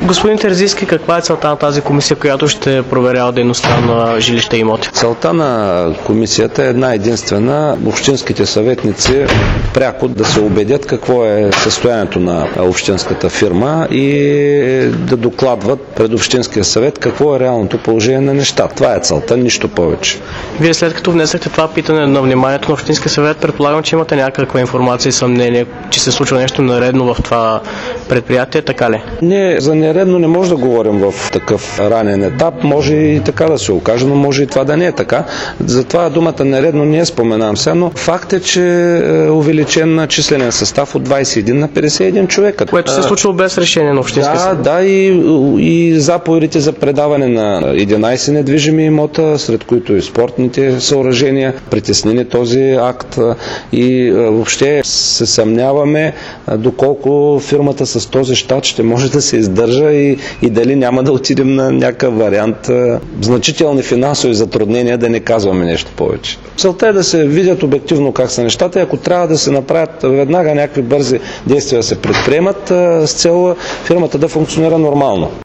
Господин Терзийски, каква е целта на тази комисия, която ще проверява дейността на жилища и имоти? Целта на комисията е една единствена: общинските съветници пряко да се убедят какво е състоянието на общинската фирма и да докладват пред общинския съвет какво е реалното положение на нещата. Това е целта, нищо повече. Вие след като внесахте това питане на вниманието на общинския съвет, предполагам, че имате някаква информация и съмнение, че се случва нещо нередно в това предприятие, така ли? Не, за нередно не може да говорим в такъв ранен етап. Може и така да се окаже, но може и това да не е така. Затова думата нередно не споменавам сега, но факт е, че е увеличен на числен състав от 21 на 51 човека. Което се е случило без решение на общинския съвет. Да, и заповедите за предаване на 11 недвижими имота, сред които и спортните съоръжения, притеснени този акт, и въобще се съмняваме доколко фирмата с този щат ще може да се издържа и дали няма да отидем на някакъв вариант значителни финансови затруднения, да не казваме нещо повече. Целта е да се видят обективно как са нещата и ако трябва да се направят веднага някакви бързи действия да се предприемат с цел фирмата да функционира нормално.